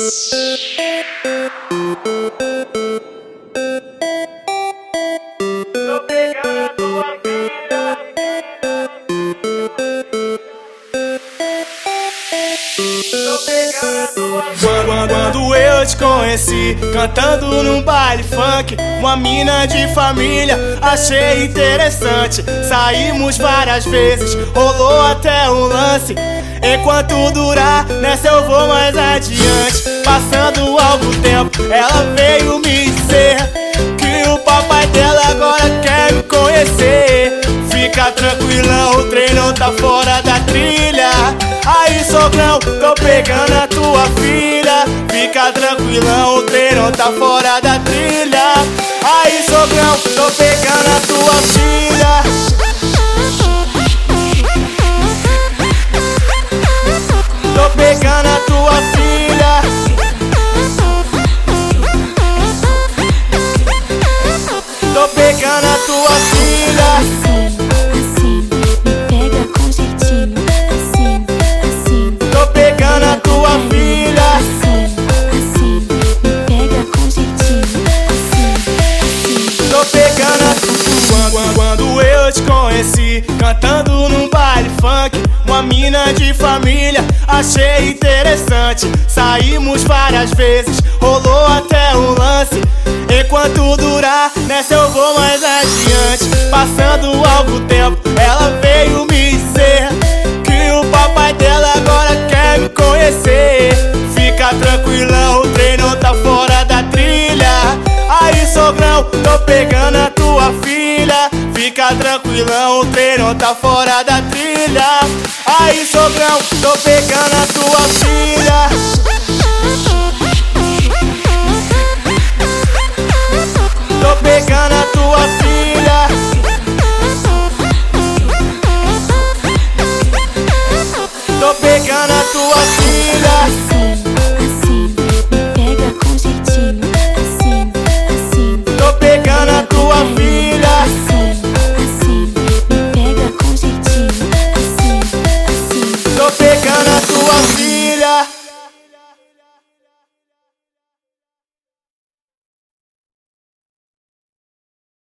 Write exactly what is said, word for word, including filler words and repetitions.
Tô pegando a tua vida. Tô pegando a tua vida. Quando, quando eu te conheci, cantando num baile funk, uma mina de família, achei interessante. Saímos várias vezes, rolou até um lance. Enquanto durar, nessa eu vou mais adiante. Passando algum tempo, ela veio me dizer que o papai dela agora quer me conhecer. Fica tranquilão, o trem não tá fora da trilha. Aí, sogrão, tô pegando a tua filha. Fica tranquilão, o trem não tá fora da trilha. Aí, sogrão, tô pegando a tua filha. Tô pegando a tua filha. Tô pegando a tua filha. Assim, assim, me pega com jeitinho. Assim, assim, Tô pegando a tua filha. assim, assim, me pega com jeitinho. Assim, assim. Tô pegando a tua. Quando, quando eu te conheci, cantando num baile funk, uma mina de família, achei interessante. Saímos várias vezes, rolou até um lance. Enquanto durar, nessa eu vou mais adiante. Passando algum tempo, ela veio me dizer que o papai dela agora quer me conhecer. Fica tranquilão, o trem não tá fora da trilha. Aí, sogrão, tô pegando a tua filha. Fica tranquilão, o trem não tá fora da trilha. Aí, sogrão, tô pegando a tua filha. Tô pegando a tua filha. Tô pegando a tua filha. Assim, assim, me pega com jeitinho. Assim, assim, Tô pegando a tua filha. assim, assim, me pega com jeitinho. Assim, assim. Tô pegando a tua